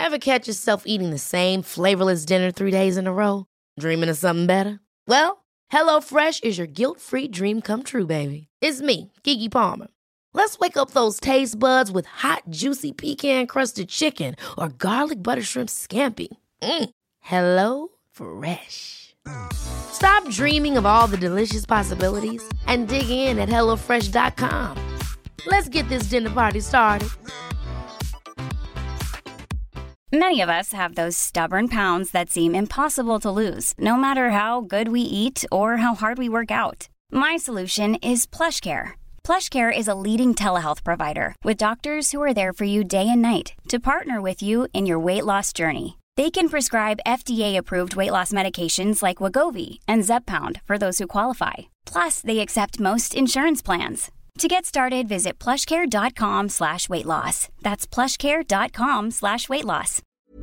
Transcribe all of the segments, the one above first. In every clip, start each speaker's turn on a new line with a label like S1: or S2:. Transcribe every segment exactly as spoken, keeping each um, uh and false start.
S1: Ever catch yourself eating the same flavorless dinner three days in a row? Dreaming of something better? Well, HelloFresh is your guilt-free dream come true, baby. It's me, Keke Palmer. Let's wake up those taste buds with hot, juicy pecan-crusted chicken or garlic butter shrimp scampi. Mm. Hello Fresh. Stop dreaming of all the delicious possibilities and dig in at hello fresh dot com. Let's get this dinner party started.
S2: Many of us have those stubborn pounds that seem impossible to lose, no matter how good we eat or how hard we work out. My solution is PlushCare. PlushCare is a leading telehealth provider with doctors who are there for you day and night to partner with you in your weight loss journey. They can prescribe F D A-approved weight loss medications like Wegovy and Zepbound for those who qualify. Plus, they accept most insurance plans. To get started, visit plushcare.com slash weight loss. That's plushcare.com slash weight loss.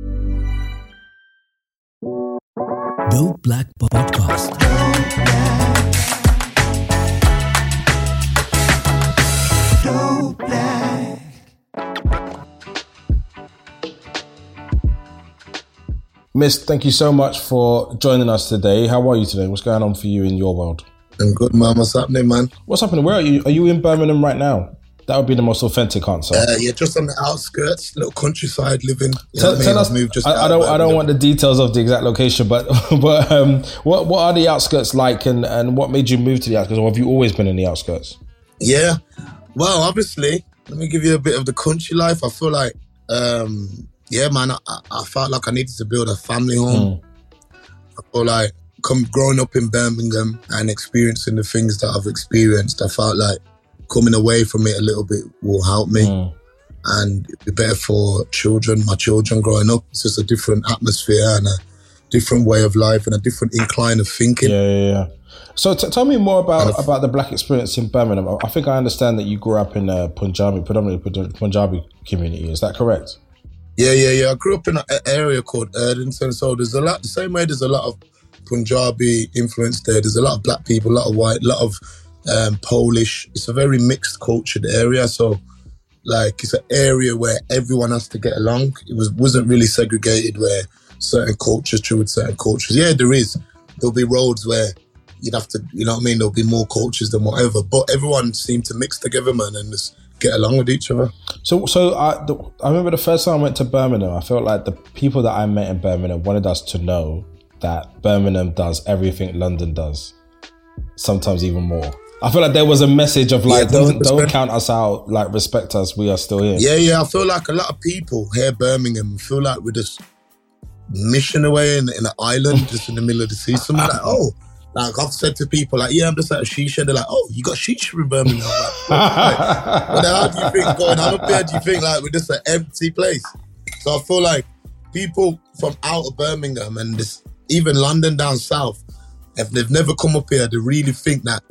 S3: Dope Black Podcast. Dope Black.
S4: Miss, thank you so much for joining us today. How are you today? What's going on for you in your world?
S5: I'm good, man. What's happening, man?
S4: What's happening? Where are you? Are you in Birmingham right now? That would be the most authentic answer.
S5: Uh, yeah, just on the outskirts, little countryside living. You
S4: tell
S5: know what
S4: tell
S5: I
S4: us.
S5: mean? Just
S4: I, I don't. I don't want the details of the exact location, but but um, what what are the outskirts like, and, and what made you move to the outskirts, or have you always been in the outskirts?
S5: Yeah, well, obviously, let me give you a bit of the country life. I feel like, um, yeah, man, I, I felt like I needed to build a family home. Mm. I feel like. Come growing up in Birmingham and experiencing the things that I've experienced, I felt like coming away from it a little bit will help me mm. and it'd be better for children, my children growing up. It's just a different atmosphere and a different way of life and a different incline of thinking.
S4: Yeah, yeah, yeah. So t- tell me more about, about the black experience in Birmingham. I think I understand that you grew up in a Punjabi, predominantly Punjabi community. Is that correct?
S5: Yeah, yeah, yeah. I grew up in an area called Erdington. So there's a lot, the same way there's a lot of Punjabi influence there. There's a lot of black people, a lot of white, a lot of um, Polish. It's a very mixed cultured area. So, like, it's an area where everyone has to get along. It was, wasn't really segregated where certain cultures true with certain cultures. Yeah, there is. There'll be roads where you'd have to, you know what I mean? There'll be more cultures than whatever. But everyone seemed to mix together, man, and just get along with each other.
S4: So, so I, the, I remember the first time I went to Birmingham, I felt like the people that I met in Birmingham wanted us to know that Birmingham does everything London does, sometimes even more. I feel like there was a message of like, yeah, don't, don't count us out, like respect us, we are still here.
S5: Yeah, yeah, I feel like a lot of people here in Birmingham feel like we're just mission away in, in an island, just in the middle of the sea. Someone like, oh, like I've said to people like, yeah, I'm just at a shisha. They're like, oh, you got shisha in Birmingham? Like, like, what the hell do you think going on up here? Do you think like we're just an empty place? So I feel like people from out of Birmingham and this, even London down south, if they've never come up here, they really think that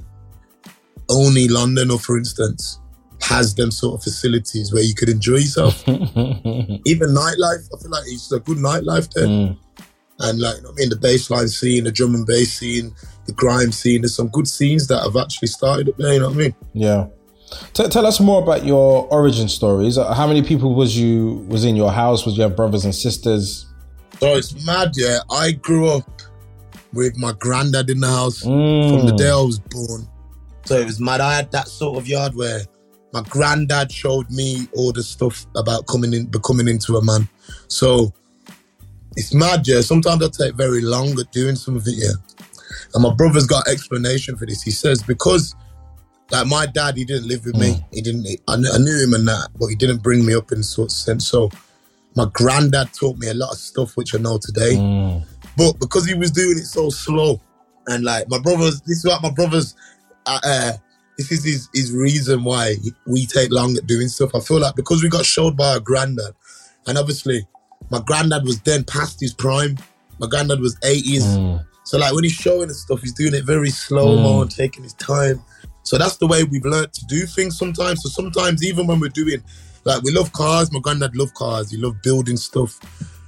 S5: only London, or for instance, has them sort of facilities where you could enjoy yourself. Even nightlife, I feel like it's a good nightlife there. Mm. And like, you know what I mean, the bassline scene, the drum and bass scene, the grime scene, there's some good scenes that have actually started up there, you know what I mean?
S4: Yeah. T- tell us more about your origin stories. How many people was you was in your house? Was you have brothers and sisters?
S5: So it's mad, yeah. I grew up with my granddad in the house
S4: mm.
S5: from the day I was born. So it was mad. I had that sort of yard where my granddad showed me all the stuff about coming in, becoming into a man. So it's mad, yeah. Sometimes I take very long at doing something, yeah. And my brother's got an explanation for this. He says, because like my dad, he didn't live with mm. me. He didn't, I knew, I knew him and that, but he didn't bring me up in sort of sense. So my granddad taught me a lot of stuff which I know today.
S4: Mm.
S5: But because he was doing it so slow, and like my brothers, this is what my brothers, uh, uh, this is his, his reason why we take long at doing stuff. I feel like because we got showed by our granddad, and obviously my granddad was then past his prime. My granddad was eighties. Mm. So like when he's showing us stuff, he's doing it very slow-mo mm. and taking his time. So that's the way we've learned to do things sometimes. So sometimes even when we're doing, like we love cars, my granddad loved cars, he loved building stuff.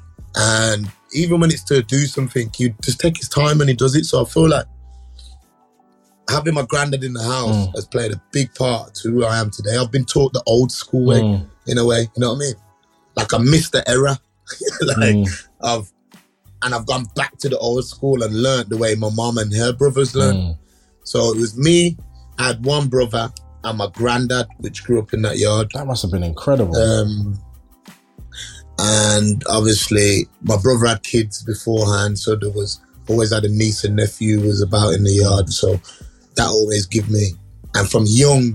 S5: And even when it's to do something, he just take his time and he does it. So I feel like having my granddad in the house mm. has played a big part to who I am today. I've been taught the old school way, mm. in a way, you know what I mean? Like I missed the era. like,
S4: Mm.
S5: I've, and I've gone back to the old school and learned the way my mom and her brothers learned.
S4: Mm.
S5: So it was me, I had one brother, and my granddad, which grew up in that yard.
S4: That must have been incredible.
S5: Um, and obviously, my brother had kids beforehand, so there was always had a niece and nephew who was about in the yard. So that always give me. And from young,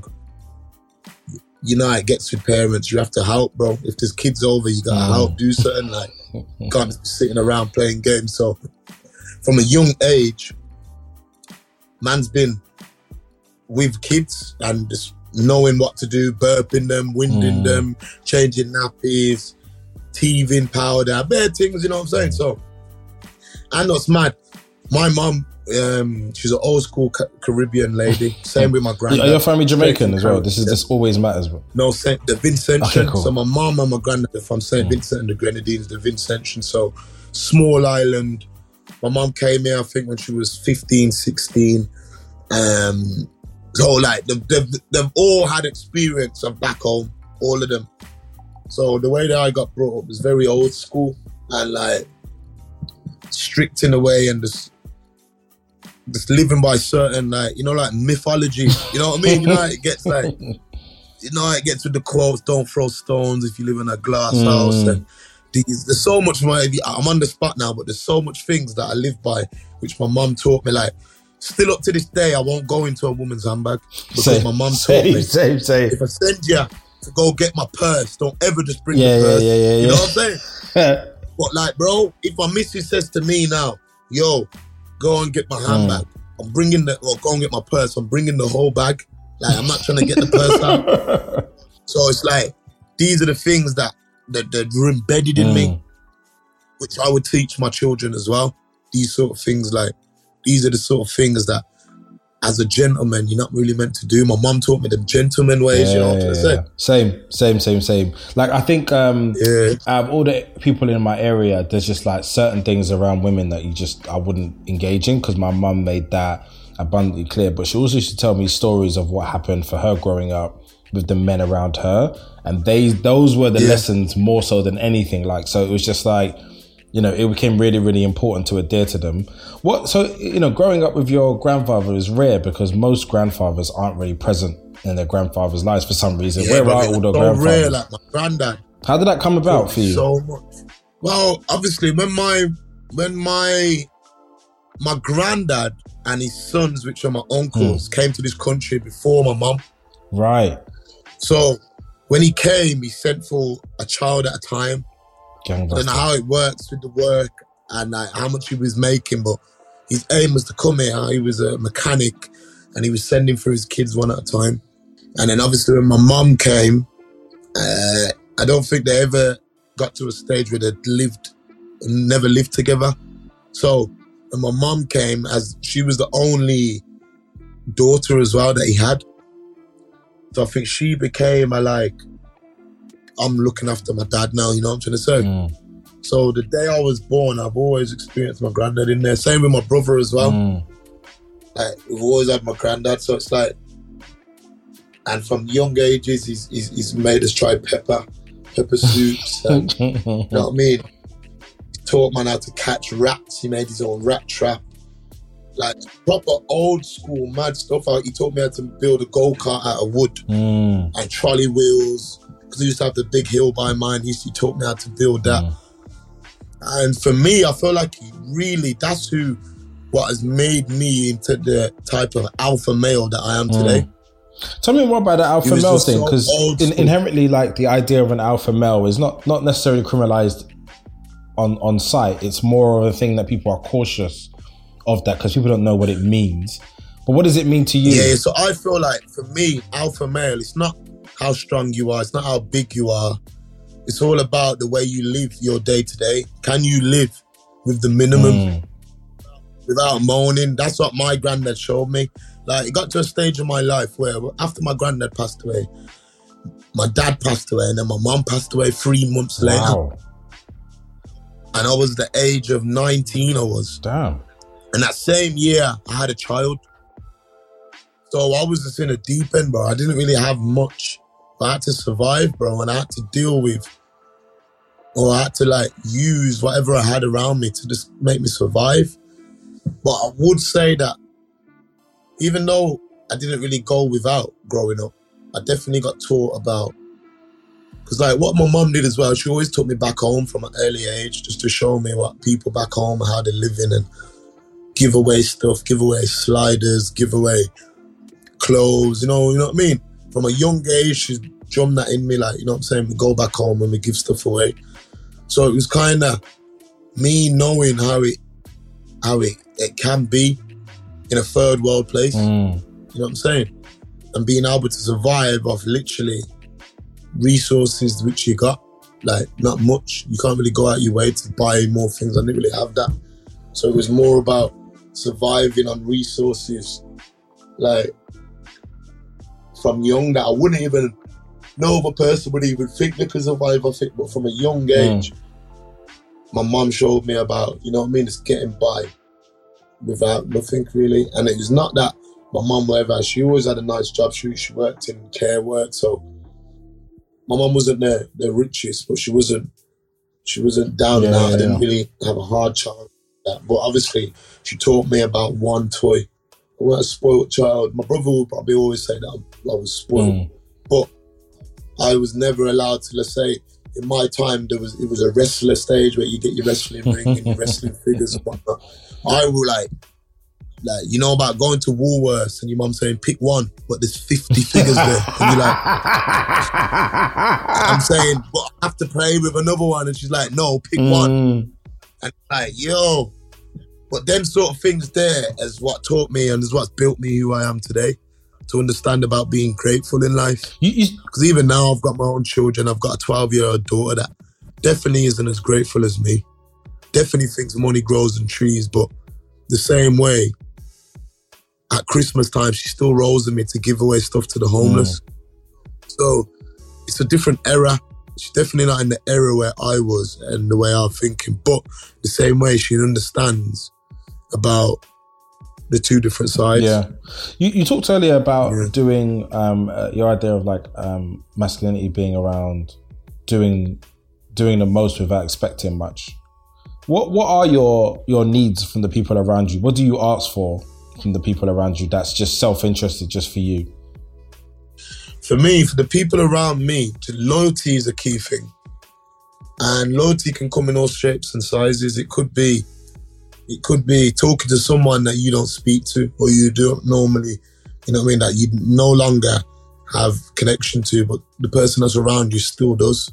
S5: you know how it gets with parents. You have to help, bro. If there's kids over, you gotta
S4: Mm.
S5: help do something. Like, you can't just be sitting around playing games. So from a young age, man's been with kids and just knowing what to do, burping them, winding
S4: Mm.
S5: them, changing nappies, teething powder, bare things, you know what I'm saying? So, and what's mad, my mum, um, she's an old school Ca- Caribbean lady. Same with my granddad.
S4: Are your family Jamaican as well?
S5: Caribbean.
S4: This is this always matters, bro.
S5: No, Saint, the Vincentian.
S4: Okay, cool.
S5: So my mum and my granddad are from Saint
S4: Mm.
S5: Vincent and the Grenadines, the Vincentian. So small island. My mum came here, I think, when she was fifteen, sixteen. Um, so like they've, they've, they've all had experience of back home, all of them. So the way that I got brought up was very old school and like strict in a way, and just just living by certain, like, you know, like mythology. You know what I mean? You know how it gets like, you know how it gets with the quotes, don't throw stones if you live in a glass
S4: Mm.
S5: house. And these, there's so much more, I'm on the spot now, but there's so much things that I live by, which my mum taught me. Like, still up to this day, I won't go into a woman's handbag because
S4: Same,
S5: my mum taught
S4: same,
S5: me.
S4: same, same.
S5: If I send you to go get my purse, don't ever just bring
S4: Yeah,
S5: the
S4: yeah,
S5: purse.
S4: yeah, yeah,
S5: You
S4: yeah.
S5: know what I'm saying? But like, bro, if my missus says to me now, yo, go and get my handbag,
S4: Mm.
S5: I'm bringing the, or go and get my purse, I'm bringing the whole bag. Like, I'm not trying to get the purse out. So it's like, these are the things that, that, that are embedded in me,
S4: Mm.
S5: which I would teach my children as well. These sort of things, like, these are the sort of things that, as a gentleman, you're not really meant to do. My mum taught me the gentleman ways, you know what I'm trying to say?
S4: Same, same, same, same. Like, I think um,
S5: Yeah.
S4: out of all the people in my area, there's just like certain things around women that you just, I wouldn't engage in, because my mum made that abundantly clear. But she also used to tell me stories of what happened for her growing up with the men around her. And they, those were the
S5: Yeah.
S4: lessons more so than anything. Like, so it was just like, you know, it became really, really important to adhere to them. What, so, you know, growing up with your grandfather is rare, because most grandfathers aren't really present in their grandfather's lives for some reason.
S5: Yeah,
S4: Where
S5: but
S4: are
S5: it's
S4: all the
S5: so
S4: grandfathers?
S5: rare, like my granddad.
S4: How did that come about for you?
S5: So much. Well, obviously, when my when my my granddad and his sons, which are my uncles, came to this country before my mum.
S4: Right.
S5: So when he came, he sent for a child at a time. I don't know
S4: Gangbuster.
S5: how it works with the work and like how much he was making, but his aim was to come here. He was a mechanic and he was sending for his kids one at a time. And then obviously when my mum came, uh, I don't think they ever got to a stage where they lived, never lived together. So when my mum came, as she was the only daughter as well that he had, so I think she became a like, I'm looking after my dad now, you know what I'm trying to say?
S4: Mm.
S5: So the day I was born, I've always experienced my granddad in there. Same with my brother as well.
S4: Mm.
S5: Like, we've always had my granddad, so it's like, and from young ages, he's, he's, he's made us try pepper, pepper soups, and, you know what I mean? He taught man how to catch rats. He made his own rat trap. Like, proper old school mad stuff. He taught me how to build a go-kart out of wood
S4: Mm.
S5: and trolley wheels. Because he used to have the big hill by mine. He used to taught me how to build that.
S4: Mm.
S5: And for me, I feel like he really, that's who, what has made me into the type of alpha male that I am today.
S4: Tell me more about the alpha
S5: He was
S4: male
S5: just
S4: thing,
S5: so
S4: because
S5: old
S4: in,
S5: school.
S4: inherently, like, the idea of an alpha male is not not necessarily criminalized on on sight. It's more of a thing that people are cautious of, that because people don't know what it means. But what does it mean to you?
S5: Yeah, so I feel like for me, alpha male, it's not how strong you are, it's not how big you are. It's all about the way you live your day to day. Can you live with the minimum
S4: Mm.
S5: without moaning? That's what my granddad showed me. Like, it got to a stage in my life where after my granddad passed away, my dad passed away, and then my mom passed away three months later.
S4: Wow.
S5: And I was the age of nineteen, I was.
S4: Damn.
S5: And that same year, I had a child. So I was just in a deep end, bro. I didn't really have much. I had to survive, bro, and I had to deal with or I had to like use whatever I had around me to just make me survive. But I would say that even though I didn't really go without growing up, I definitely got taught about, because like what my mum did as well, she always took me back home from an early age just to show me what people back home, how they're living, and give away stuff, give away sliders, give away clothes, you know, you know what I mean? From a young age, she's drummed that in me, like, you know what I'm saying? We go back home and we give stuff away. So it was kind of me knowing how it how it, it can be in a third world place.
S4: Mm.
S5: You know what I'm saying? And being able to survive off literally resources which you got, like not much. You can't really go out your way to buy more things. I didn't really have that. So it was more about surviving on resources, like from young, that I wouldn't even know of a person would even think they could survive off it. But from a young age, mm. my mum showed me about, you know what I mean, just getting by without nothing really. And it was not that my mum, whatever, she always had a nice job. She, she worked in care work, so my mum wasn't the, the richest, but she wasn't she wasn't down
S4: yeah,
S5: and out.
S4: Yeah,
S5: I didn't
S4: yeah.
S5: really have a hard child. But obviously, she taught me about one toy. I wasn't a spoiled child. My brother would probably always say that I was spoiled, mm. but I was never allowed to. Let's say in my time, there was it was a wrestler stage where you get your wrestling ring and your wrestling figures and whatnot. I would like. Like, you know about going to Woolworths and your mum saying, pick one, but there's fifty figures there. And you're like, I'm saying, but I have to play with another one. And she's like, no, pick mm. one. And like, yo. But them sort of things there is what taught me and is what's built me who I am today. To understand about being grateful in life. Because even now I've got my own children. I've got a twelve-year-old daughter that definitely isn't as grateful as me. Definitely thinks money grows in trees, but the same way, at Christmas time, she still rolls with me to give away stuff to the homeless. Mm. So it's a different era. She's definitely not in the era where I was and the way I'm thinking, but the same way she understands about the two different sides.
S4: Yeah. You, you talked earlier about
S5: yeah. doing
S4: um, uh, your idea of like um, masculinity being around doing doing the most without expecting much. What what are your your needs from the people around you? What do you ask for from the people around you that's just self-interested just for you?
S5: For me, for the people around me, loyalty is a key thing. And loyalty can come in all shapes and sizes. It could be it could be talking to someone that you don't speak to or you don't normally, you know what I mean, that you no longer have connection to, but the person that's around you still does.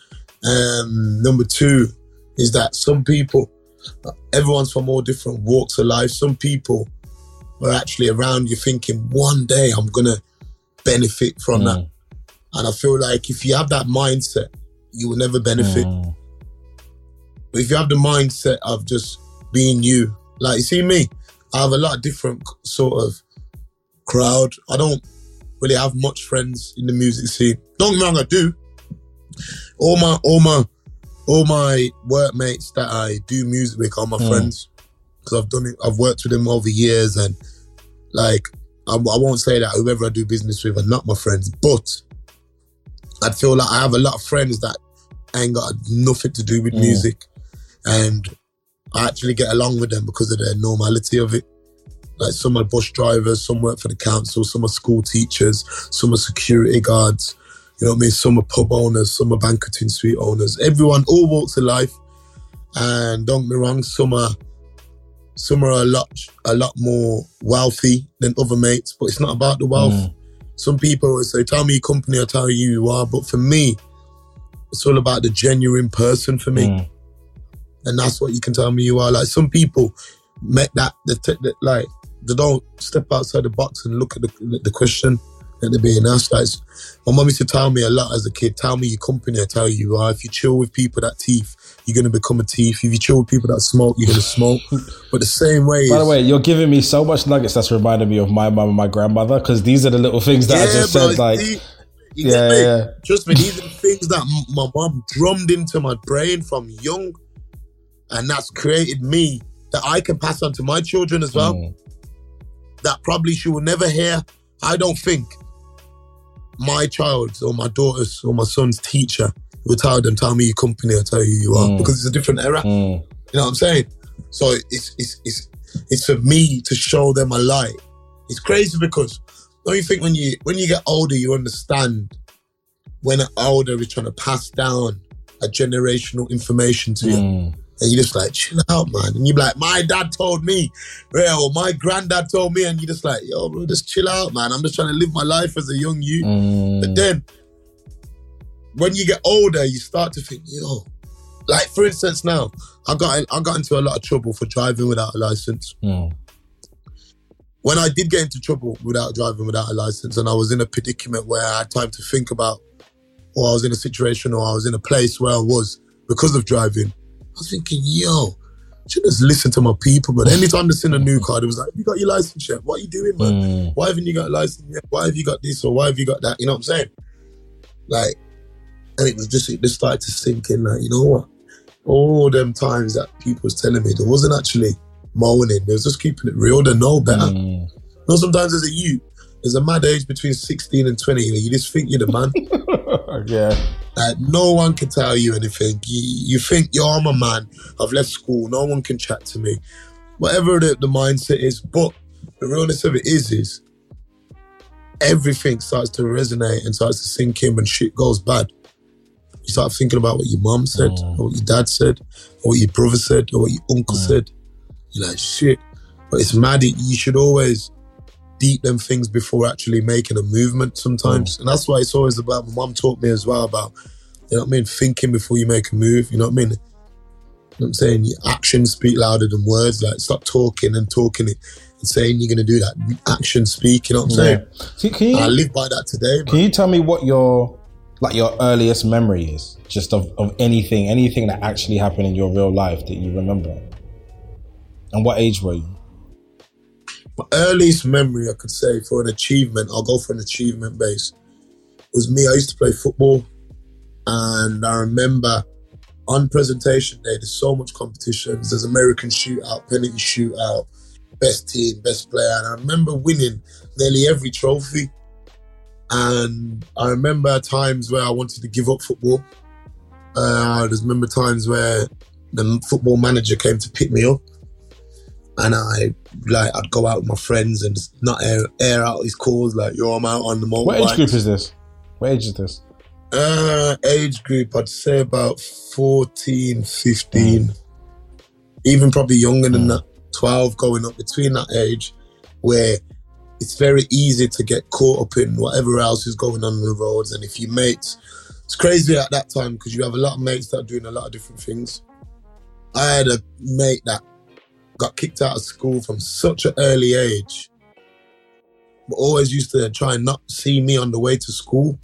S5: Um, number two is that some people, everyone's from all different walks of life. Some people are actually around you thinking, one day I'm going to benefit from mm. that. And I feel like if you have that mindset, you will never benefit. Mm. But if you have the mindset of just being you, like you see me, I have a lot of different sort of crowd. I don't really have much friends in the music scene. Don't get me wrong, I do. All my, all my, all my workmates that I do music with are my mm. friends. Because I've done it, I've worked with them over years, and like, I, I won't say that whoever I do business with are not my friends, but I feel like I have a lot of friends that ain't got nothing to do with mm. music, and I actually get along with them because of their normality of it. Like, some are bus drivers, some work for the council, some are school teachers, some are security guards, you know what I mean? Some are pub owners, some are banqueting suite owners. Everyone, all walks of life. And don't get me wrong, some are Some are a lot, a lot more wealthy than other mates, but it's not about the wealth. Mm. Some people will say, tell me your company, I'll tell you who you are. But for me, it's all about the genuine person for me. Mm. And that's what you can tell me you are. Like, some people make that, the, the, like, they don't step outside the box and look at the, the question that they're being asked. Like, my mum used to tell me a lot as a kid, tell me your company, I'll tell you who you are. If you chill with people that thief, you're going to become a thief. If you chill with people that smoke, you're going to smoke. But the same way...
S4: By the way, you're giving me so much nuggets that's reminding me of my mum and my grandmother, because these are the little things that
S5: yeah,
S4: I just
S5: bro,
S4: said, like...
S5: You
S4: yeah,
S5: get me?
S4: yeah.
S5: Trust me, these are the things that my mum drummed into my brain from young, and that's created me that I can pass on to my children as well. Mm. That probably she will never hear. I don't think my child's or my daughter's or my son's teacher will tell them, tell me your company, I'll tell you who you are.
S4: Mm.
S5: Because it's a different era.
S4: Mm.
S5: You know what I'm saying? So it's, it's, it's, it's for me to show them a light. It's crazy because don't you think when you, when you get older, you understand when an elder is trying to pass down a generational information to you.
S4: Mm.
S5: And you just like, chill out, man. And you be like, my dad told me, yeah, or my granddad told me. And you just like, yo, bro, just chill out, man. I'm just trying to live my life as a young youth.
S4: Mm.
S5: But then, when you get older, you start to think, yo, like for instance now, I got I got into a lot of trouble for driving without a license.
S4: Mm.
S5: When I did get into trouble without driving without a license, and I was in a predicament where I had time to think about, or I was in a situation, or I was in a place where I was because of driving, I was thinking, yo, I should just listen to my people. But anytime they seen a new car, it was like, have you got your license yet? What are you doing, man?
S4: Mm.
S5: Why haven't you got a license yet? Why have you got this or why have you got that? You know what I'm saying? Like, and it was just, it just started to sink in, like, you know what? All them times that people was telling me, there wasn't actually moaning. They was just keeping it real. They know better.
S4: Mm.
S5: You know, sometimes as a youth, there's a mad age between sixteen and twenty. You know, you just think you're the man.
S4: Yeah.
S5: Like, no one can tell you anything. You, you think, yo, I'm a man. I've left school. No one can chat to me. Whatever the, the mindset is. But the realness of it is, is everything starts to resonate and starts to sink in when shit goes bad. You start thinking about what your mum said,
S4: Mm.
S5: or what your dad said, or what your brother said, or what your uncle
S4: Mm.
S5: said. You're like, shit. But it's mad. You should always deep them things before actually making a movement sometimes.
S4: Mm.
S5: And that's why it's always about, my mum taught me as well about, you know what I mean, thinking before you make a move, you know what I mean? You know what I'm saying? Your actions speak louder than words. Like, stop talking and talking it and saying you're going to do that. Actions speak, you know what I'm saying?
S4: Yeah. See, can you,
S5: I live by that today, man.
S4: Can you tell me what your like your earliest memory is, just of, of anything, anything that actually happened in your real life that you remember? And what age were you?
S5: My earliest memory, I could say, for an achievement, I'll go for an achievement base, was me. I used to play football, and I remember on presentation day, there's so much competitions. There's American shootout, penalty shootout, best team, best player, and I remember winning nearly every trophy. And I remember times where I wanted to give up football. Uh, I just remember times where the football manager came to pick me up, and I like I'd go out with my friends and just not air, air out his calls like, yo, I'm out on the motorbike.
S4: What age group is this? What age is this?
S5: Uh, age group, I'd say about fourteen, fifteen, mm. even probably younger than mm. that, twelve, going up between that age, where it's very easy to get caught up in whatever else is going on on the roads. And if you mates, it's crazy at that time because you have a lot of mates that are doing a lot of different things. I had a mate that got kicked out of school from such an early age, but always used to try and not see me on the way to school.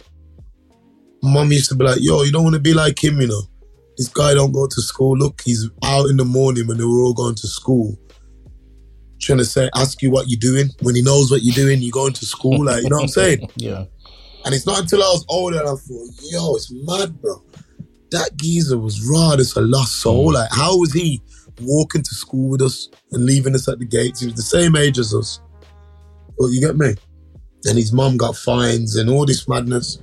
S5: Mum used to be like, yo, you don't want to be like him, you know. This guy don't go to school. Look, he's out in the morning when they were all going to school, trying to say, ask you what you're doing. When he knows what you're doing, you're going to school. Like, you know what I'm saying?
S4: Yeah.
S5: And it's not until I was older and I thought, yo, it's mad, bro. That geezer was raw. It's a lost soul. Like, how was he walking to school with us and leaving us at the gates? He was the same age as us. Well, you get me? And his mum got fines and all this madness.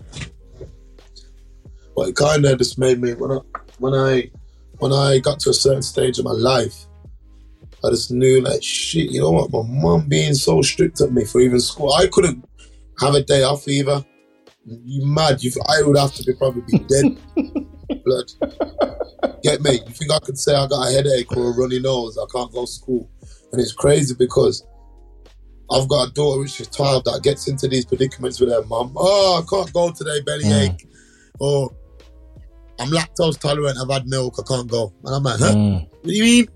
S5: But it kind of just made me, when I, when I when I got to a certain stage of my life, I just knew, like, shit, you know what? My mum being so strict at me for even school. I couldn't have a day off either. You mad? You, I would have to be probably be dead. Blood. Get me? You think I could say I got a headache or a runny nose, I can't go to school? And it's crazy because I've got a daughter which is twelve that gets into these predicaments with her mum. Oh, I can't go today, bellyache. Mm. Or I'm lactose tolerant, I've had milk, I can't go. And I'm like, huh? Mm. What do you mean?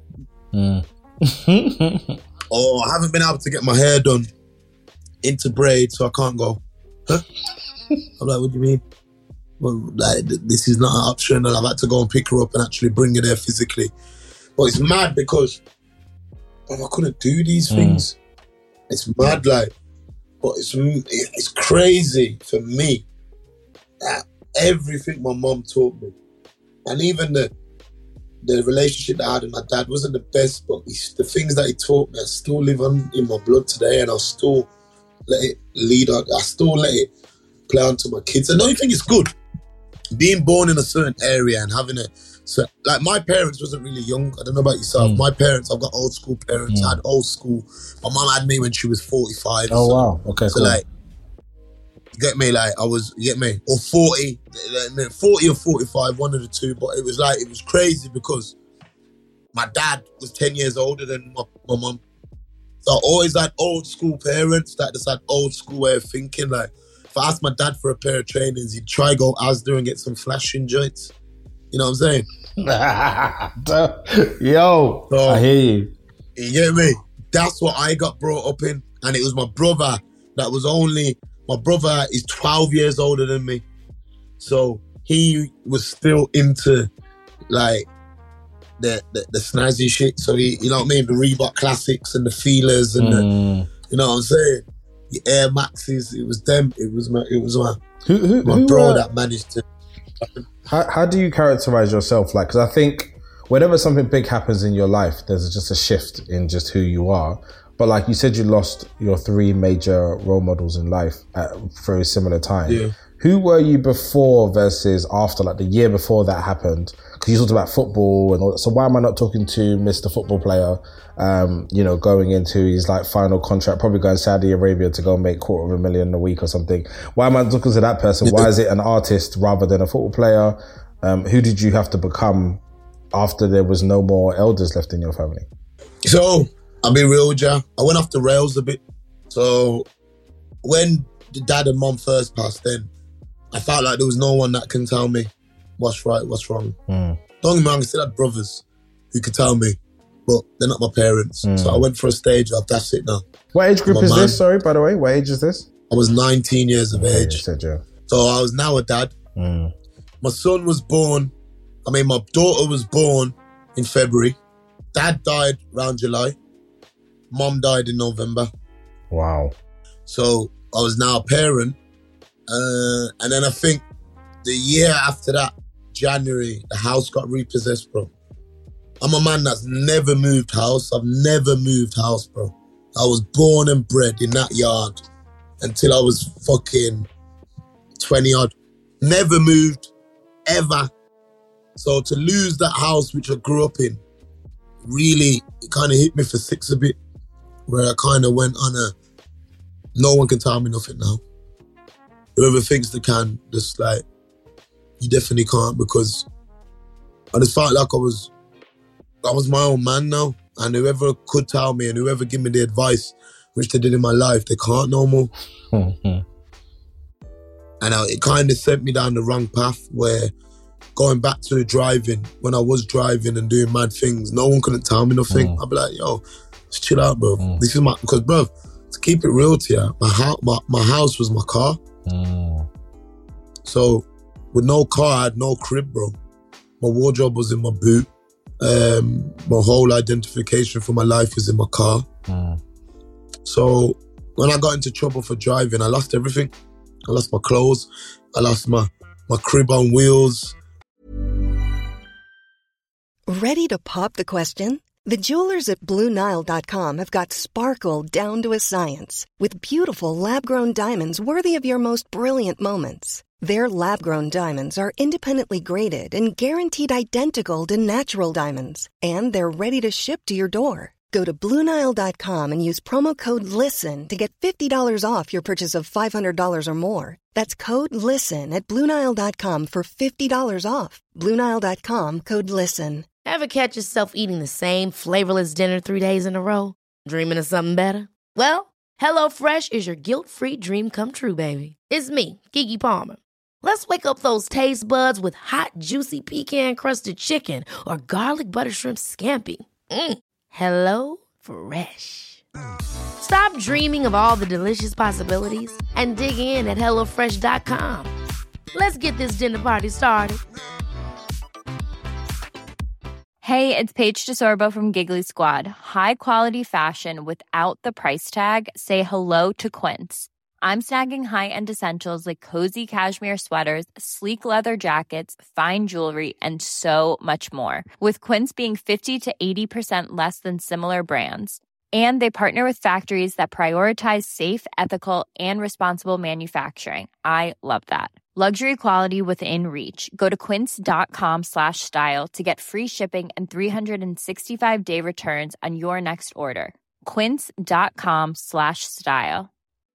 S5: Mm. Or I haven't been able to get my hair done into braids, so I can't go. Huh? I'm like, what do you mean? Well, like, this is not an option, and I've had to go and pick her up and actually bring her there physically. But it's mad because well, I couldn't do these mm. things. It's mad, like, but it's it's crazy for me that everything my mum taught me, and even the the relationship that I had with my dad wasn't the best, but the things that he taught me, I still live on in my blood today, and I'll still let it lead on. I still let it play onto my kids. And don't you think it's good? being born in a certain area and having a, so, like my parents wasn't really young. I don't know about yourself. Mm. My parents, I've got old school parents. Mm. I had old school. My mum had me when she was forty-five.
S4: Oh,
S5: so,
S4: wow. Okay,
S5: so
S4: cool.
S5: like, you get me? Like, I was, you get me? Or forty, forty or forty-five, one of the two. But it was like, it was crazy because my dad was ten years older than my, my mum. So I always had old school parents that just had old school way of thinking. Like, if I asked my dad for a pair of trainers, he'd try go Asda and get some flashing joints. You know what I'm saying?
S4: Yo, so, I hear you.
S5: You get me? That's what I got brought up in. And it was my brother that was only, my brother is twelve years older than me. So he was still into like the the, the snazzy shit. So he, you know what I mean? The Reebok classics and the feelers and mm. the, you know what I'm saying? The Air Maxes. It was them. It was my, it was my,
S4: who, who,
S5: my
S4: who,
S5: bro
S4: uh,
S5: that managed to.
S4: How, how do you characterize yourself? Like, because I think whenever something big happens in your life, there's just a shift in just who you are. But like you said, you lost your three major role models in life at a very similar time.
S5: Yeah.
S4: Who were you before versus after, like the year before that happened? Because you talked about football and all that. So why am I not talking to Mister Football Player, um, you know, going into his like final contract, probably going to Saudi Arabia to go make quarter of a million a week or something? Why am I talking to that person? Why is it an artist rather than a football player? Um, who did you have to become after there was no more elders left in your family?
S5: So, I'll be real with you. I went off the rails a bit. So, when the dad and mum first passed, then I felt like there was no one that can tell me what's right, what's wrong. Mm. Don't get me wrong, I still had brothers who could tell me, but they're not my parents. Mm. So I went for a stage of, that's it now.
S4: What age group is man. this, sorry, by the way? What age is this?
S5: I was nineteen years of
S4: okay,
S5: age.
S4: You said, yeah.
S5: So I was now a dad. Mm. My son was born, I mean, my daughter was born in February. Dad died around July. Mom died in November.
S4: Wow.
S5: So I was now a parent. Uh, and then I think the year after that, January, the house got repossessed, bro. I'm a man that's never moved house. I've never moved house, bro. I was born and bred in that yard until I was fucking twenty odd. Never moved, ever. So to lose that house, which I grew up in, really, it kind of hit me for six a bit, where I kind of went on a, no one can tell me nothing now. Whoever thinks they can, just like, you definitely can't, because I just felt like I was, I was my own man now. And whoever could tell me and whoever give me the advice, which they did in my life, they can't no more. Mm-hmm. And I, it kind of sent me down the wrong path where going back to driving, when I was driving and doing mad things, no one couldn't tell me nothing. Mm. I'd be like, yo, just chill out, bro. Mm. This is my, because bro, to keep it real to you, my, house, my, my house was my car. Mm. So with no car, I had no crib, bro. My wardrobe was in my boot. Um, my whole identification for my life was in my car. Mm. So when I got into trouble for driving, I lost everything. I lost my clothes. I lost my, my crib on wheels.
S6: Ready to pop the question? The jewelers at Blue Nile dot com have got sparkle down to a science with beautiful lab-grown diamonds worthy of your most brilliant moments. Their lab-grown diamonds are independently graded and guaranteed identical to natural diamonds, and they're ready to ship to your door. Go to Blue Nile dot com and use promo code LISTEN to get fifty dollars off your purchase of five hundred dollars or more. That's code LISTEN at Blue Nile dot com for fifty dollars off. Blue Nile dot com, code LISTEN.
S1: Ever catch yourself eating the same flavorless dinner three days in a row? Dreaming of something better? Well, HelloFresh is your guilt-free dream come true, baby. It's me, Keke Palmer. Let's wake up those taste buds with hot, juicy pecan-crusted chicken or garlic butter shrimp scampi. Mm. Hello Fresh. Stop dreaming of all the delicious possibilities and dig in at hello fresh dot com. Let's get this dinner party started.
S7: Hey, it's Paige DeSorbo from Giggly Squad. High quality fashion without the price tag. Say hello to Quince. I'm snagging high-end essentials like cozy cashmere sweaters, sleek leather jackets, fine jewelry, and so much more. With Quince being fifty to eighty percent less than similar brands. And they partner with factories that prioritize safe, ethical, and responsible manufacturing. I love that. Luxury quality within reach. Go to quince.com slash style to get free shipping and three sixty-five day returns on your next order. Quince.com slash style.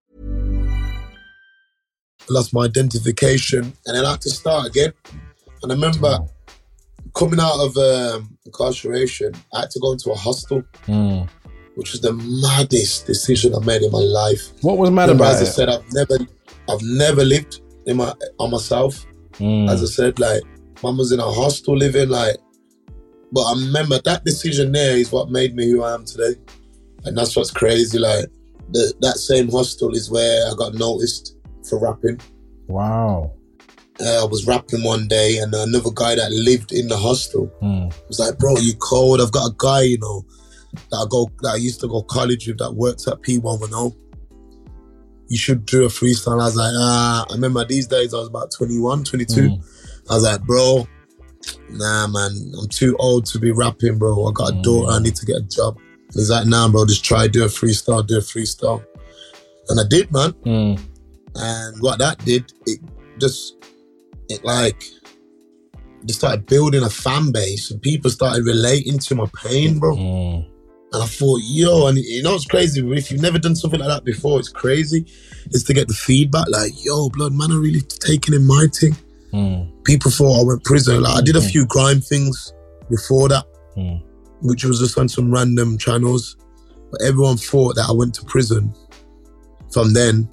S5: I lost my identification and then I had to start again. And I remember coming out of um, incarceration, I had to go into a hostel, mm. which was the maddest decision I made in my life.
S4: What was mad
S5: remember,
S4: about
S5: as
S4: it?
S5: I said, I've never, I've never lived in my on myself. Mm. As I said, like, mum was in a hostel living, like, but I remember that decision there is what made me who I am today. And that's what's crazy, like, the, that same hostel is where I got noticed for rapping.
S4: Wow.
S5: Uh, I was rapping one day and another guy that lived in the hostel mm. was like, bro, you cold? I've got a guy, you know, that I go that I used to go college with that works at P one ten. You should do a freestyle. I was like, ah, I remember these days I was about twenty-one, twenty-two. Mm. I was like, bro, nah, man, I'm too old to be rapping, bro. I got a mm. daughter, I need to get a job. And he's like, nah, bro, just try, do a freestyle, do a freestyle. And I did, man. Mm. And what that did, it just, it like, just started building a fan base and people started relating to my pain, bro. Mm. And I thought, yo, and you know what's crazy? If you've never done something like that before, it's crazy. Is to get the feedback, like, yo, blood, man, I really taking in my thing. Mm. People thought I went prison. Like, I did a mm. few grime things before that, mm. which was just on some random channels. But everyone thought that I went to prison from then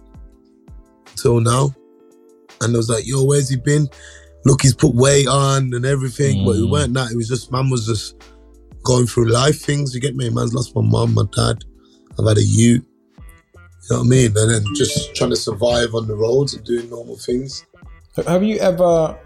S5: till now. And I was like, yo, where's he been? Look, he's put weight on and everything. Mm. But it weren't that. It was just, man was just going through life things, you get me? Man's lost my mum, my dad. I've had a youth. You know what I mean? And then just trying to survive on the roads and doing normal things.
S4: Have you ever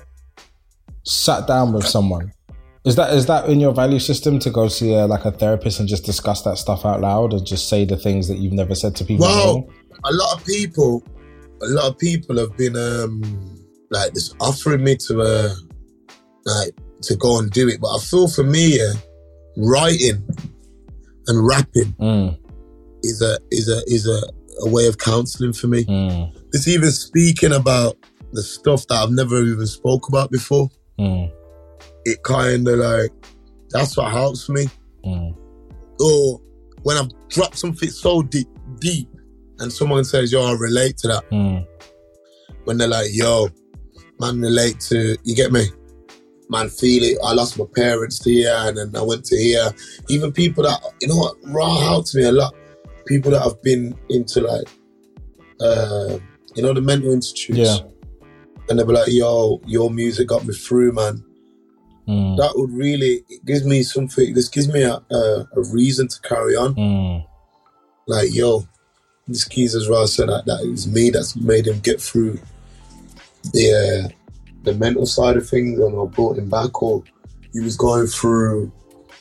S4: sat down with someone? Is that is that in your value system to go see a, like a therapist and just discuss that stuff out loud and just say the things that you've never said to people?
S5: Well, before? a lot of people, a lot of people have been um, like just offering me to uh, like to go and do it. But I feel for me, yeah, writing and rapping mm. is a is a is a, a way of counselling for me. Mm. It's even speaking about the stuff that I've never even spoke about before. Mm. It kind of like, that's what helps me. Mm. Or when I've dropped something so deep, deep, and someone says, yo, I relate to that. Mm. When they're like, yo, man, relate to, you get me? Man, feel it. I lost my parents to here and then I went to here. Even people that, you know what, raw helps me a lot. People that have been into like, uh, you know, the mental institutes.
S4: Yeah.
S5: And they'll be like, yo, your music got me through, man. Mm. That would really, it gives me something, this gives me a, a, a reason to carry on. Mm. Like, yo, this Keys Raw said that, that it was me that's made him get through the, uh, the mental side of things, and I brought him back, or he was going through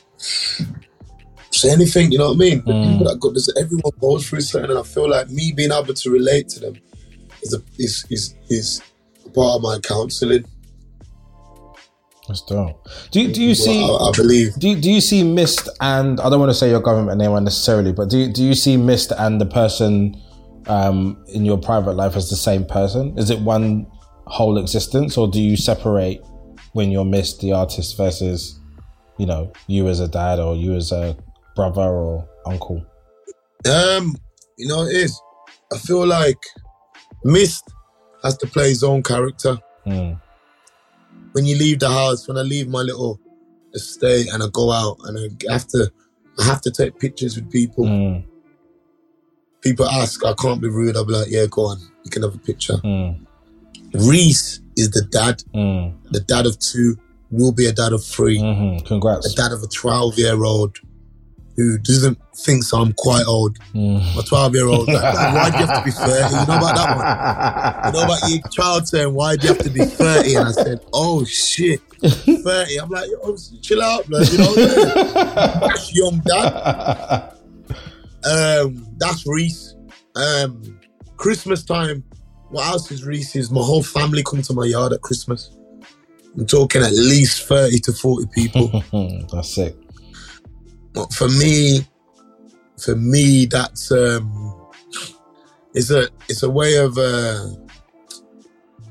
S5: say anything, you know what I mean? The mm. people that got this, everyone goes through something, and I feel like me being able to relate to them is a, is is is a part of my counselling.
S4: That's dope. Do you, do you see?
S5: Well, I, I believe.
S4: Do you, do you see Mist and I don't want to say your government name unnecessarily, but do you, do you see Mist and the person um, in your private life as the same person? Is it one whole existence, or do you separate when you're Mist the artist versus, you know, you as a dad or you as a brother or uncle?
S5: Um, you know, it is. I feel like Mist has to play his own character. Mm. When you leave the house, when I leave my little estate and I go out and I have to, I have to take pictures with people. Mm. People ask, I can't be rude. I'll be like, yeah, go on, you can have a picture. Mm. Reese is the dad, mm. the dad of two, will be a dad of three.
S4: Mm-hmm. Congrats.
S5: A dad of a twelve-year-old who doesn't think so I'm quite old. Mm. My twelve-year-old, like, why do you have to be thirty? You know about that one? You know about your child saying, why do you have to be thirty? And I said, oh shit, thirty. I'm like, yo, chill out, man. You know what I mean? That's young dad. Um, that's Reese. Um, Christmas time, what else is Reese? Is my whole family come to my yard at Christmas. I'm talking at least thirty to forty people.
S4: That's sick.
S5: But for me, for me, that's um, it's a it's a way of uh,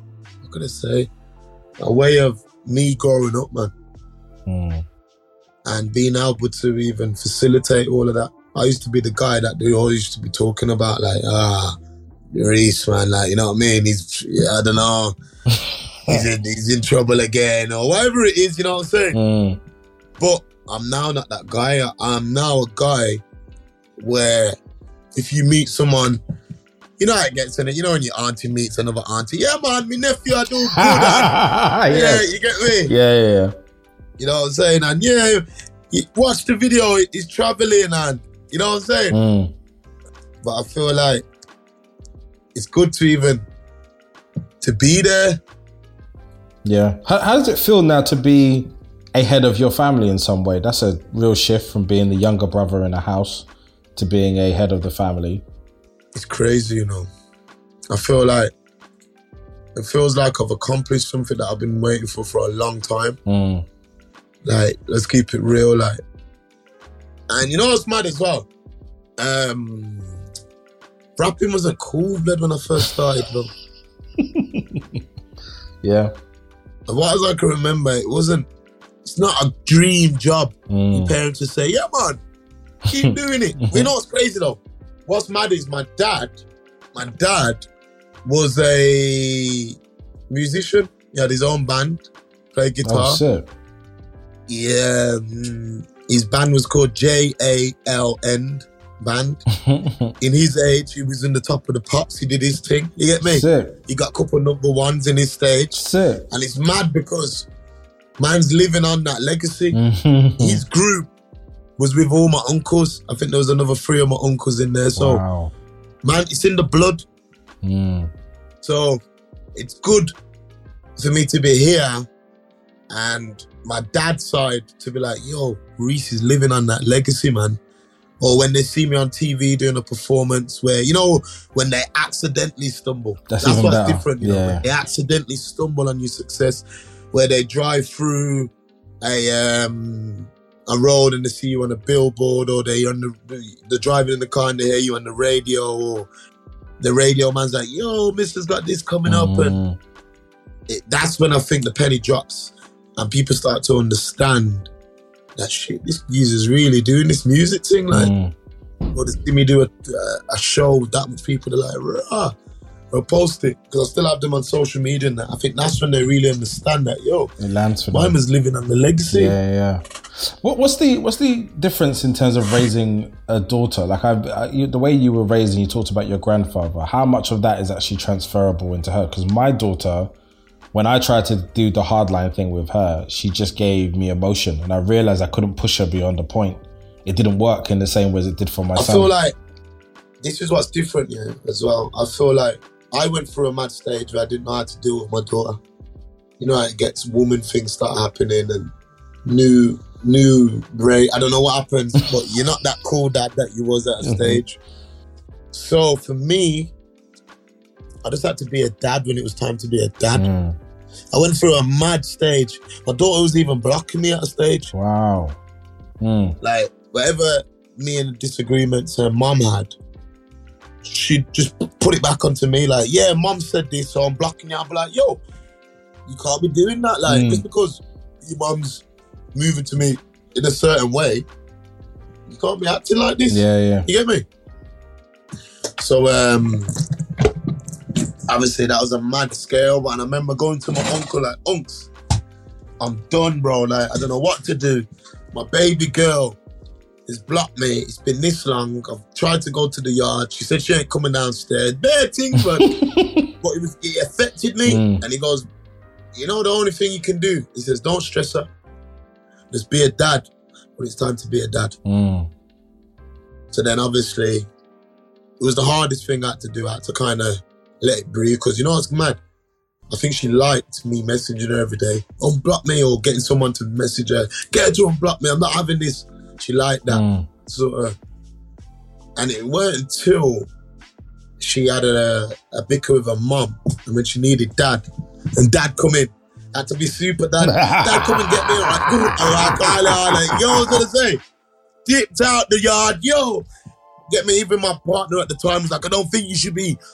S5: how can I say, a way of me growing up, man.
S4: Mm.
S5: And being able to even facilitate all of that. I used to be the guy that they all used to be talking about, like, ah, Reese, man, like, you know what I mean? He's, I don't know, he's in, he's in trouble again, or whatever it is, you know what I'm saying?
S4: Mm.
S5: But I'm now not that guy. I'm now a guy where if you meet someone, you know how it gets in it. You know when your auntie meets another auntie. Yeah, man, my nephew, I do good. yeah. yeah, you get me?
S4: Yeah, yeah, yeah.
S5: You know what I'm saying? And yeah, you watch the video, he's traveling and, you know what I'm saying?
S4: Mm.
S5: But I feel like it's good to even, to be there.
S4: Yeah. How, how does it feel now to be ahead of your family in some way? That's a real shift from being the younger brother in a house to being a head of the family.
S5: It's crazy, you know. I feel like, it feels like I've accomplished something that I've been waiting for for a long time.
S4: Mm.
S5: Like, let's keep it real, like. And you know what's mad as well? Um, rapping wasn't cool, blood, when I first started, bro.
S4: Yeah.
S5: As far as I can remember, it wasn't, it's not a dream job.
S4: Mm.
S5: Your parents would say, yeah, man, keep doing it. You know what's crazy, though? What's mad is my dad, my dad was a musician. He had his own band, played guitar.
S4: Oh, shit.
S5: Yeah, mm, his band was called J A L N Band. In his age, he was in the top of the pops. He did his thing. You get me?
S4: Sick.
S5: He got a couple of number ones in his stage.
S4: Sick.
S5: And it's mad because man's living on that legacy. His group was with all my uncles. I think there was another three of my uncles in there. So,
S4: wow.
S5: Man, it's in the blood.
S4: Mm.
S5: So, it's good for me to be here and my dad's side to be like, yo, Reese is living on that legacy, man. Or when they see me on T V doing a performance where, you know, when they accidentally stumble.
S4: That's,
S5: That's
S4: even
S5: what's
S4: better.
S5: different, you
S4: yeah.
S5: know, when they accidentally stumble on your success, where they drive through a um, a road and they see you on a billboard, or they on the they're driving in the car and they hear you on the radio, or the radio man's like, yo, Mister's got this coming
S4: Mm.
S5: up. And it, that's when I think the penny drops and people start to understand that shit, this user's really doing this music thing. Like,
S4: Mm.
S5: or they see me do a, a show with that much people, they're like, rah, or post it, because I still have them on social media and that. I think that's when they really understand that, yo,
S4: It lands for
S5: my
S4: them.
S5: man's living on the legacy.
S4: Yeah, yeah. What, what's the what's the difference in terms of raising a daughter? Like I, I you, the way you were raised, and you talked about your grandfather. How much of that is actually transferable into her? Because my daughter, when I tried to do the hardline thing with her, she just gave me emotion, and I realized I couldn't push her beyond the point. It didn't work in the same way as it did for my
S5: I
S4: son.
S5: feel like this is what's different, yeah, as well. I feel like I went through a mad stage where I didn't know how to deal with my daughter. You know how it gets, woman things start happening and new, new Ray, I don't know what happens, but you're not that cool dad that you was at a stage. So for me, I just had to be a dad when it was time to be a dad.
S4: Mm.
S5: I went through a mad stage. My daughter was even blocking me at a stage.
S4: Wow. Mm.
S5: Like, whatever me and disagreements her mum had, she just put it back onto me. Like, yeah, mum said this, so I'm blocking you. I'll be like, yo, you can't be doing that. Like,
S4: Mm.
S5: just because your mum's moving to me in a certain way, you can't be acting like this.
S4: Yeah, yeah.
S5: You get me? So, um, obviously that was a mad scale, but I remember going to my uncle like, unks, I'm done, bro. Like, I don't know what to do. My baby girl has blocked me. It's been this long. I've tried to go to the yard. She said she ain't coming downstairs. Bare things, but, but it, was, it affected me.
S4: Mm.
S5: And he goes, you know the only thing you can do? He says, don't stress her. Just be a dad when it's time to be a dad.
S4: Mm.
S5: So then obviously, it was the hardest thing I had to do. I had to kind of let it breathe, because you know what's mad? I think she liked me messaging her every day. Unblock me, or getting someone to message her. Get her to unblock me. I'm not having this. She liked that.
S4: Mm.
S5: Sort of. And it weren't until she had a, a bicker with her mum, and when she needed dad, and dad come in, had to be super dad. Dad come and get me. Like, like, yo, I was gonna say, dipped out the yard, yo. Get me, even my partner at the time was like, I don't think you should be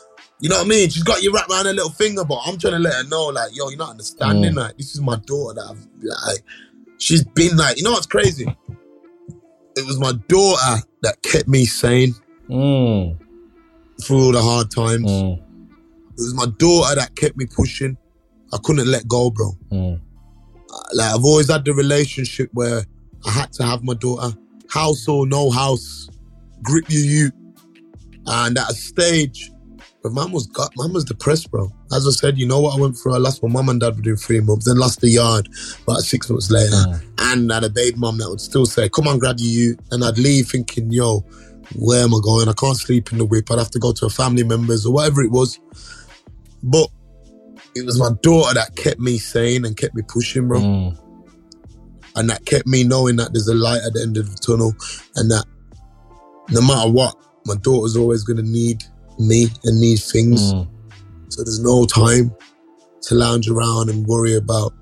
S5: You know what I mean? She's got you wrapped around her little finger, but I'm trying to let her know, like, yo, you're not understanding. Mm. Like, this is my daughter that I've, like, she's been like, you know what's crazy? It was my daughter that kept me sane
S4: mm.
S5: through all the hard times.
S4: Mm.
S5: It was my daughter that kept me pushing. I couldn't let go, bro.
S4: Mm.
S5: Like, I've always had the relationship where I had to have my daughter. House or no house, grip you, you. And at a stage, but mum was got, mum was depressed, bro. As I said, you know what I went through? I lost my mum and dad within three months, then lost the yard about six months later. Mm. And I had a baby mum that would still say, come on, grab you. And I'd leave thinking, yo, where am I going? I can't sleep in the whip. I'd have to go to a family member's or whatever it was. But it was my daughter that kept me sane and kept me pushing, bro.
S4: Mm.
S5: And that kept me knowing that there's a light at the end of the tunnel and that no matter what, my daughter's always going to need me and need things.
S4: Mm.
S5: So there's no time to lounge around and worry about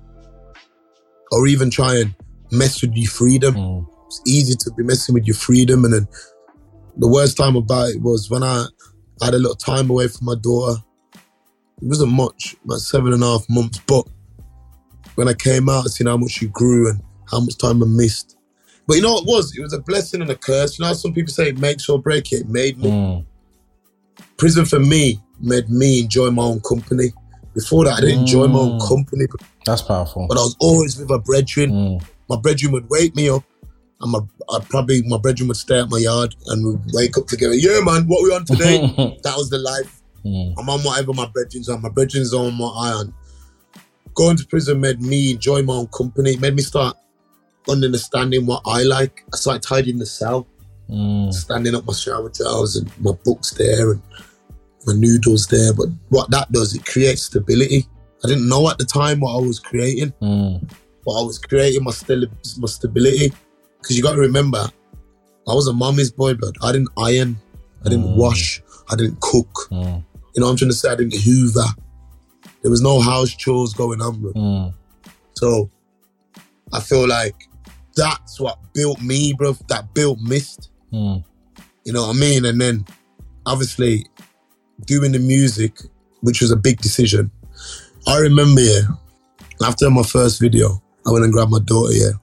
S5: or even try and mess with your freedom.
S4: Mm.
S5: It's easy to be messing with your freedom. And then the worst time about it was when I had a little time away from my daughter. It wasn't much, about seven and a half months. But when I came out, I seen how much she grew and how much time I missed. But you know what it was? It was a blessing and a curse. You know how some people say it makes or break it? It made me.
S4: Mm.
S5: Prison for me made me enjoy my own company. Before that, I didn't mm. enjoy my own company.
S4: That's powerful.
S5: But I was always with my brethren.
S4: Mm.
S5: My brethren would wake me up. And my, I'd probably, my brethren would stay at my yard and we'd wake up together. Yeah, man, what we on today? That was the life.
S4: Mm.
S5: I'm on whatever my brethren's on. My brethren's on my eye on. Going to prison made me enjoy my own company. It made me start understanding what I like. I started tidying the cell,
S4: mm.
S5: standing up my shower jars and my books there and my noodles there. But what that does, it creates stability. I didn't know at the time what I was creating,
S4: mm.
S5: but I was creating my, st- my stability. Because you got to remember, I was a mommy's boy, but I didn't iron, I didn't
S4: mm.
S5: wash, I didn't cook.
S4: Mm.
S5: You know what I'm trying to say? I didn't hoover. There was no house chores going on, bro.
S4: Mm.
S5: So I feel like that's what built me, bro. That built Mist.
S4: Mm.
S5: You know what I mean? And then, obviously, doing the music, which was a big decision. I remember, yeah, after my first video, I went and grabbed my daughter, yeah.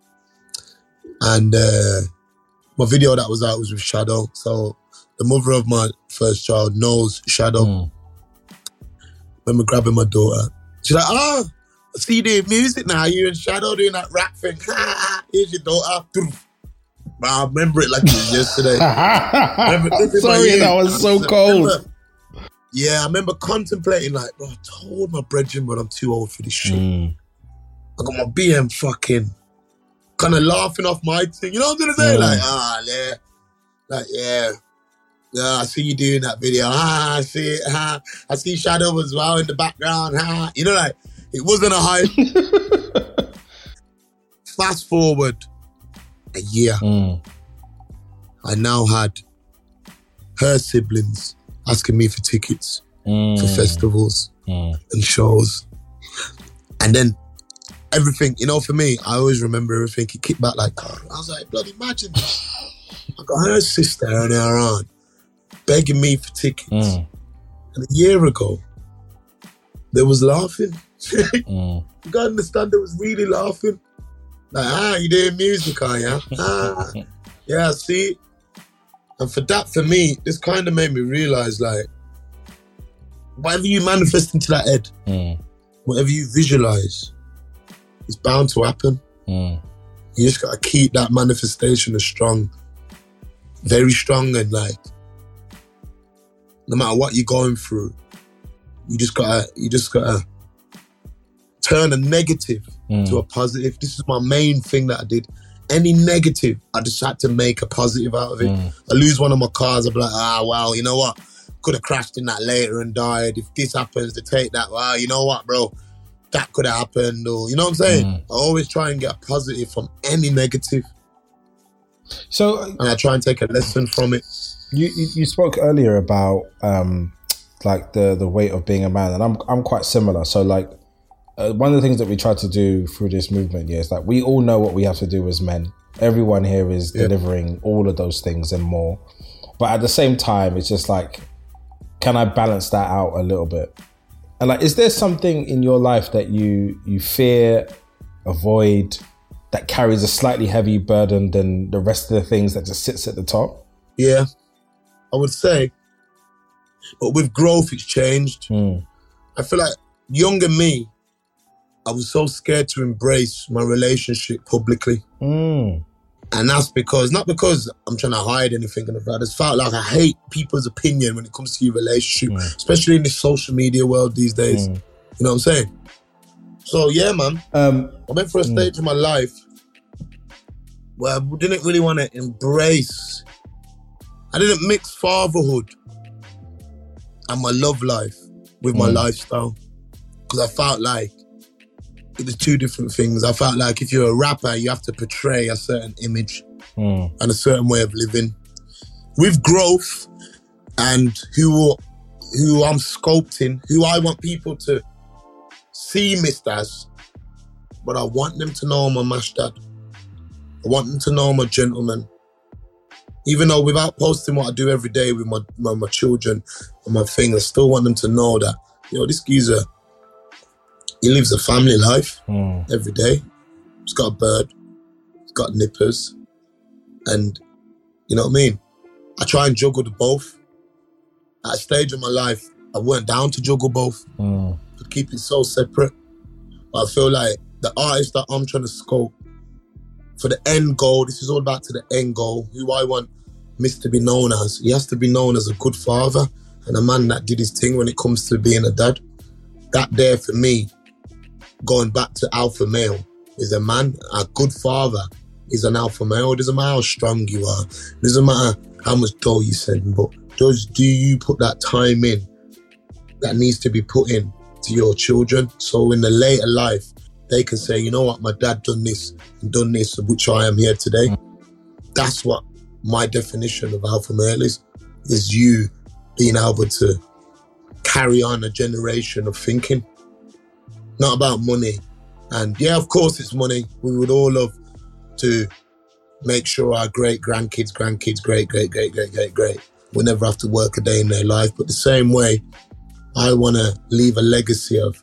S5: And uh, my video that was out was with Shadow. So the mother of my first child knows Shadow.
S4: Mm.
S5: Remember grabbing my daughter. She's like, oh, I see you doing music now. You and Shadow doing that rap thing. Here's your daughter. I remember it like it was yesterday. remember,
S4: Sorry, that was so cold.
S5: Remember, yeah, I remember contemplating like, bro, I told my brethren, but I'm too old for this shit.
S4: Mm.
S5: I got my B M fucking kind of laughing off my thing. You know what I'm going to say?
S4: Mm.
S5: Like, ah, yeah. Like, yeah. Yeah, I see you doing that video. Ah, I see it. Ah, I see Shadow as well in the background. Ah, you know, like, it wasn't a hype. Fast forward a year.
S4: Mm.
S5: I now had her siblings asking me for tickets
S4: mm.
S5: for festivals
S4: mm.
S5: and shows. And then everything, you know, for me, I always remember everything. It kicked back like, oh, I was like, bloody imagine this. I got her sister and her aunt begging me for tickets.
S4: Mm.
S5: And a year ago, they was laughing.
S4: mm.
S5: You gotta understand, they was really laughing. Like, ah, you doing music, are you? Ah, yeah, I see. And for that, for me, this kind of made me realise, like, whatever you manifest into that head,
S4: mm.
S5: whatever you visualise, it's bound to happen.
S4: Mm.
S5: You just gotta keep that manifestation as strong, very strong, and like, no matter what you're going through, you just gotta, you just gotta turn a negative mm. to a positive. This is my main thing that I did. Any negative, I just had to make a positive out of it.
S4: Mm.
S5: I lose one of my cars, I'll be like, ah, well, you know what? Could have crashed in that later and died. If this happens, to take that, well, you know what, bro? That could have happened, or, you know what I'm saying? Mm. I always try and get a positive from any negative.
S4: So,
S5: and I try and take a lesson from it.
S4: You you, you spoke earlier about um, like the, the weight of being a man, and I'm I'm quite similar. So like uh, one of the things that we try to do through this movement, yeah, is that we all know what we have to do as men. Everyone here is
S5: yeah.
S4: delivering all of those things and more. But at the same time, it's just like can I balance that out a little bit? And like, is there something in your life that you you fear, avoid, that carries a slightly heavy burden than the rest of the things that just sits at the top?
S5: Yeah, I would say. But with growth, it's changed. Mm. I feel like younger me, I was so scared to embrace my relationship publicly. Mm. And that's because, not because I'm trying to hide anything, I just felt like I hate people's opinion when it comes to your relationship, mm. especially in this social media world these days. Mm. You know what I'm saying? So yeah, man. Um, I went for a stage mm. in my life where I didn't really want to embrace, I didn't mix fatherhood and my love life with my mm. lifestyle. Because I felt like it was two different things. I felt like if you're a rapper, you have to portray a certain image mm. and a certain way of living. With growth and who who I'm sculpting, who I want people to see me as, but I want them to know I'm a mash dad. I want them to know I'm a gentleman. Even though without posting what I do every day with my, my, my children and my thing, I still want them to know that, you know, this geezer, he lives a family life mm. every day. He's got a bird, he's got nippers, and you know what I mean? I try and juggle the both. At a stage of my life, I weren't down to juggle both. Mm. To keep it so separate. But I feel like the artist that I'm trying to sculpt, for the end goal, this is all about to the end goal, who I want Mister to be known as. He has to be known as a good father and a man that did his thing when it comes to being a dad. That there for me, going back to alpha male, is a man, a good father is an alpha male. It doesn't matter how strong you are. It doesn't matter how much dough you send, but does do you put that time in that needs to be put in to your children? So in the later life, they can say, you know what, my dad done this and done this, of which I am here today. That's what my definition of alpha male is, is you being able to carry on a generation of thinking. Not about money. And yeah, of course it's money. We would all love to make sure our great grandkids, grandkids, great, great, great, great, great, great, will never have to work a day in their life. But the same way, I want to leave a legacy of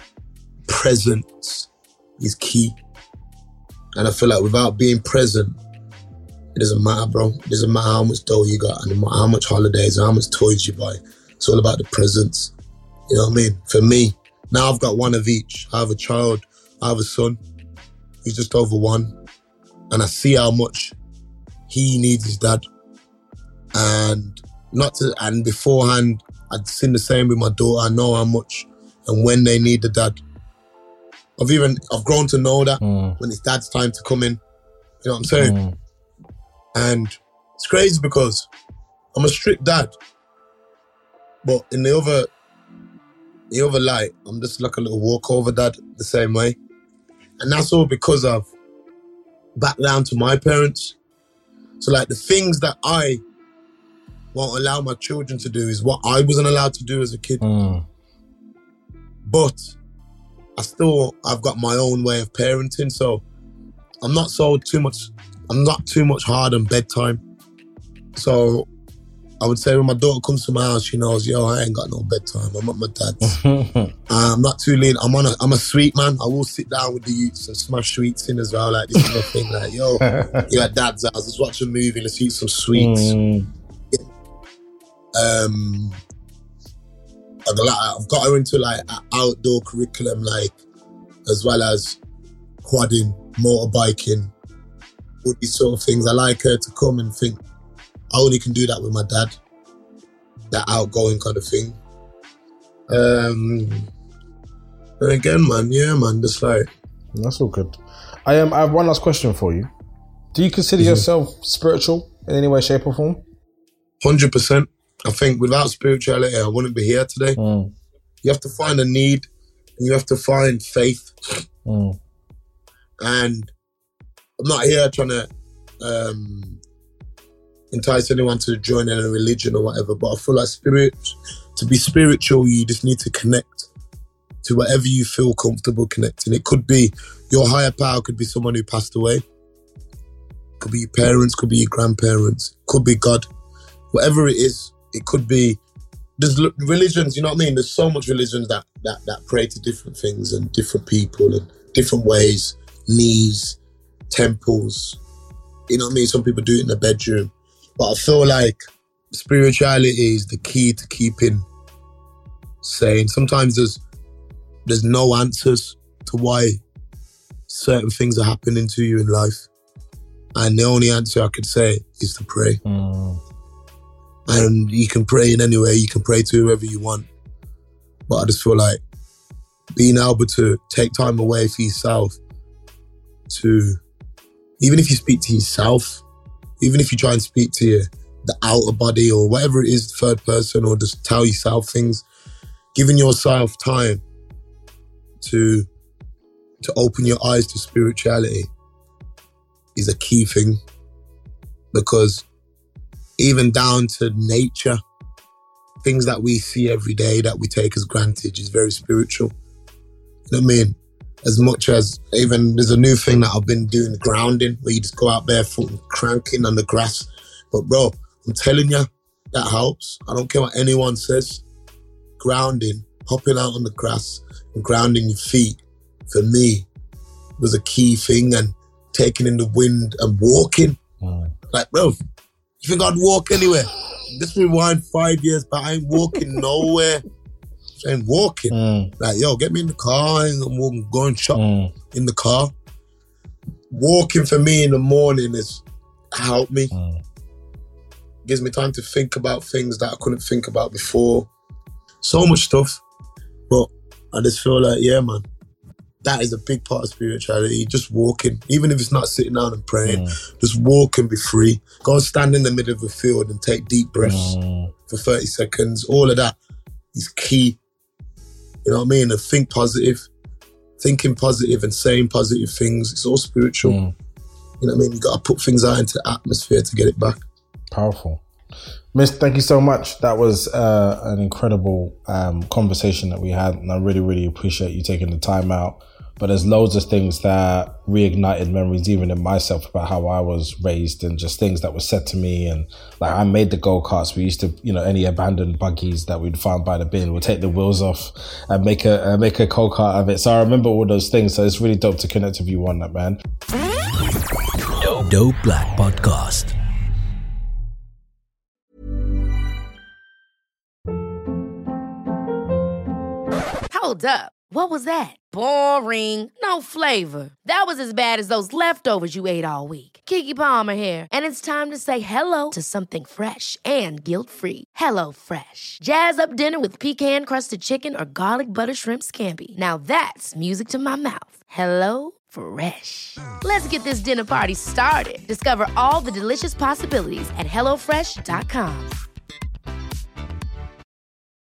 S5: presence is key. And I feel like without being present, it doesn't matter, bro. It doesn't matter how much dough you got and how much holidays and how much toys you buy. It's all about the presence. You know what I mean? For me, now I've got one of each. I have a child, I have a son. He's just over one. And I see how much he needs his dad. And not to, and beforehand, I'd seen the same with my daughter. I know how much and when they need the dad. I've even, I've grown to know that mm. when it's dad's time to come in. You know what I'm saying? Mm. And it's crazy because I'm a strict dad. But in the other, the other light, I'm just like a little walkover dad the same way. And that's all because I've backed down to my parents. So like the things that I won't allow my children to do is what I wasn't allowed to do as a kid. Mm. But I still, I've got my own way of parenting. So I'm not so too much, I'm not too much hard on bedtime. So I would say when my daughter comes to my house, she knows, yo, I ain't got no bedtime. I'm at my dad's. uh, I'm not too lean. I'm on a, I'm a sweet man. I will sit down with the youths and smash sweets in as well. Like, this is my thing. Like, yo, you're at dad's house. Let's watch a movie. Let's eat some sweets. Mm. Um, I've, like, I've got her into like an outdoor curriculum, like, as well as quadding, motorbiking, all these sort of things. I like her to come and think, I only can do that with my dad. That outgoing kind of thing. Um, and again, man, yeah, man, just like...
S4: That's all good. I um, I have one last question for you. Do you consider mm-hmm. yourself spiritual in any way, shape or form?
S5: one hundred percent. I think without spirituality, I wouldn't be here today. Mm. You have to find a need and you have to find faith. Mm. And I'm not here trying to... Um, entice anyone to join in a religion or whatever, but I feel like spirit, to be spiritual, you just need to connect to whatever you feel comfortable connecting. It could be your higher power, could be someone who passed away, could be your parents, could be your grandparents, could be God. Whatever it is, it could be there's l- religions, you know what I mean? There's so much religions that, that, that pray to different things and different people and different ways, knees, temples. You know what I mean? Some people do it in the bedroom. But I feel like spirituality is the key to keeping sane. Sometimes there's there's no answers to why certain things are happening to you in life. And the only answer I could say is to pray. Mm. And you can pray in any way, you can pray to whoever you want. But I just feel like being able to take time away for yourself to, even if you speak to yourself, even if you try and speak to your, the outer body or whatever it is, third person, or just tell yourself things, giving yourself time to to open your eyes to spirituality is a key thing. Because even down to nature, things that we see every day that we take as granted is very spiritual. You know what I mean? As much as even there's a new thing that I've been doing, grounding, where you just go out barefoot and cranking on the grass. But bro, I'm telling you, that helps. I don't care what anyone says. Grounding, hopping out on the grass and grounding your feet, for me, was a key thing. And taking in the wind and walking. Mm. Like, bro, you think I'd walk anywhere? This rewind five years back, I ain't walking nowhere. I ain't walking. Mm. Like, yo, get me in the car. I ain't walking, going shop mm. in the car. Walking for me in the morning has helped me. Mm. Gives me time to think about things that I couldn't think about before. So much stuff. But I just feel like, yeah, man, that is a big part of spirituality. Just walking, even if it's not sitting down and praying, mm. just walk and be free. Go and stand in the middle of a field and take deep breaths mm. for thirty seconds. All of that is key. You know what I mean? And think positive. Thinking positive and saying positive things. It's all spiritual. Mm. You know what I mean? You got to put things out into the atmosphere to get it back.
S4: Powerful. Miss, thank you so much. That was uh, an incredible um, conversation that we had, and I really, really appreciate you taking the time out. But there's loads of things that reignited memories, even in myself, about how I was raised and just things that were said to me. And like, I made the go-karts. We used to, you know, any abandoned buggies that we'd find by the bin, we'd take the wheels off and make a uh, make a go-kart of it. So I remember all those things. So it's really dope to connect with you on that, man.
S3: Dope, Dope Black Podcast.
S1: Hold up. What was that? Boring. No flavor. That was as bad as those leftovers you ate all week. Keke Palmer here. And it's time to say hello to something fresh and guilt-free. Hello Fresh. Jazz up dinner with pecan-crusted chicken or garlic butter shrimp scampi. Now that's music to my mouth. Hello Fresh. Let's get this dinner party started. Discover all the delicious possibilities at hello fresh dot com.